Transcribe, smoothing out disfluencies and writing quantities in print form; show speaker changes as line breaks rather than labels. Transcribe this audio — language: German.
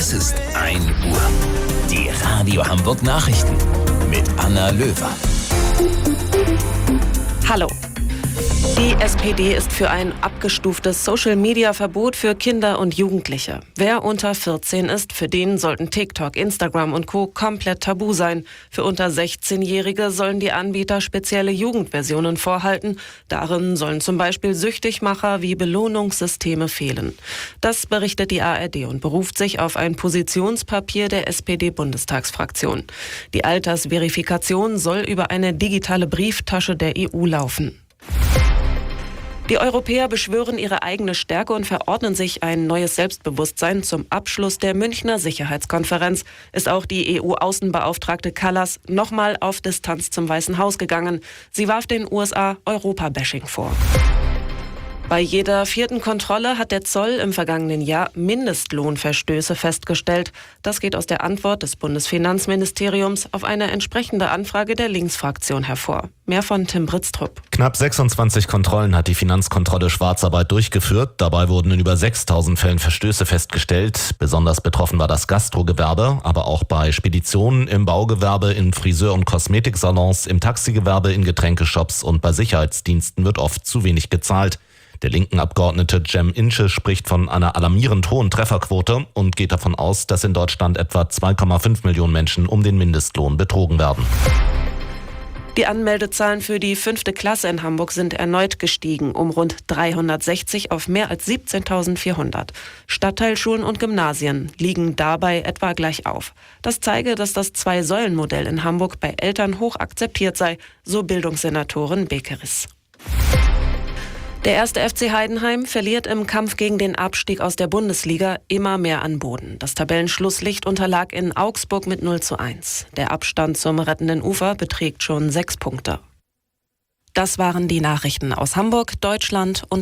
Es ist 1 Uhr. Die Radio Hamburg Nachrichten mit Anna Löwer.
Hallo. Die SPD ist für ein abgestuftes Social-Media-Verbot für Kinder und Jugendliche. Wer unter 14 ist, für den sollten TikTok, Instagram und Co. komplett tabu sein. Für unter 16-Jährige sollen die Anbieter spezielle Jugendversionen vorhalten. Darin sollen zum Beispiel Süchtigmacher wie Belohnungssysteme fehlen. Das berichtet die ARD und beruft sich auf ein Positionspapier der SPD-Bundestagsfraktion. Die Altersverifikation soll über eine digitale Brieftasche der EU laufen. Die Europäer beschwören ihre eigene Stärke und verordnen sich ein neues Selbstbewusstsein. Zum Abschluss der Münchner Sicherheitskonferenz ist auch die EU-Außenbeauftragte Kallas nochmal auf Distanz zum Weißen Haus gegangen. Sie warf den USA Europa-Bashing vor. Bei jeder 4. Kontrolle hat der Zoll im vergangenen Jahr Mindestlohnverstöße festgestellt. Das geht aus der Antwort des Bundesfinanzministeriums auf eine entsprechende Anfrage der Linksfraktion hervor. Mehr von Tim Britztrup.
Knapp 26 Kontrollen hat die Finanzkontrolle Schwarzarbeit durchgeführt. Dabei wurden in über 6.000 Fällen Verstöße festgestellt. Besonders betroffen war das Gastrogewerbe, aber auch bei Speditionen, im Baugewerbe, in Friseur- und Kosmetiksalons, im Taxigewerbe, in Getränkeshops und bei Sicherheitsdiensten wird oft zu wenig gezahlt. Der linken Abgeordnete Cem Ince spricht von einer alarmierend hohen Trefferquote und geht davon aus, dass in Deutschland etwa 2,5 Millionen Menschen um den Mindestlohn betrogen werden.
Die Anmeldezahlen für die 5. Klasse in Hamburg sind erneut gestiegen, um rund 360 auf mehr als 17.400. Stadtteilschulen und Gymnasien liegen dabei etwa gleich auf. Das zeige, dass das Zwei-Säulen-Modell in Hamburg bei Eltern hoch akzeptiert sei, so Bildungssenatorin Bekeris. Der 1. FC Heidenheim verliert im Kampf gegen den Abstieg aus der Bundesliga immer mehr an Boden. Das Tabellenschlusslicht unterlag in Augsburg mit 0:1. Der Abstand zum rettenden Ufer beträgt schon 6 Punkte. Das waren die Nachrichten aus Hamburg, Deutschland und